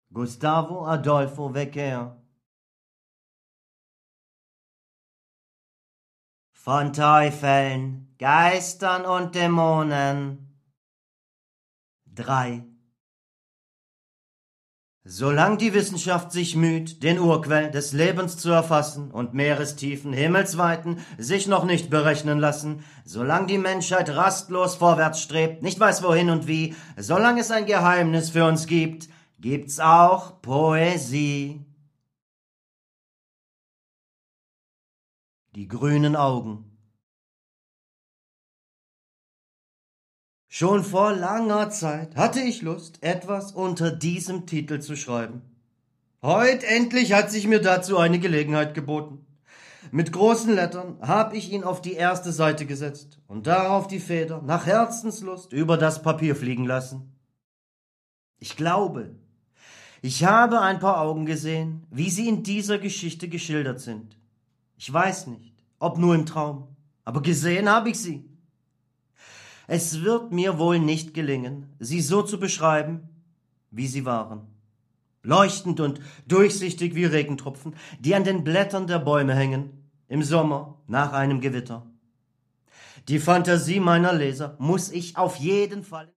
Gustavo Adolfo Becker. Von Teufeln, Geistern und Dämonen. 3. Solang die Wissenschaft sich müht, den Urquell des Lebens zu erfassen und Meerestiefen, Himmelsweiten sich noch nicht berechnen lassen, solang die Menschheit rastlos vorwärts strebt, nicht weiß wohin und wie, solang es ein Geheimnis für uns gibt, gibt's auch Poesie. Die grünen Augen. Schon vor langer Zeit hatte ich Lust, etwas unter diesem Titel zu schreiben. Heut endlich hat sich mir dazu eine Gelegenheit geboten. Mit großen Lettern habe ich ihn auf die erste Seite gesetzt und darauf die Feder nach Herzenslust über das Papier fliegen lassen. Ich glaube, ich habe ein paar Augen gesehen, wie sie in dieser Geschichte geschildert sind. Ich weiß nicht, ob nur im Traum, aber gesehen habe ich sie. Es wird mir wohl nicht gelingen, sie so zu beschreiben, wie sie waren. Leuchtend und durchsichtig wie Regentropfen, die an den Blättern der Bäume hängen, im Sommer nach einem Gewitter. Die Fantasie meiner Leser muss ich auf jeden Fall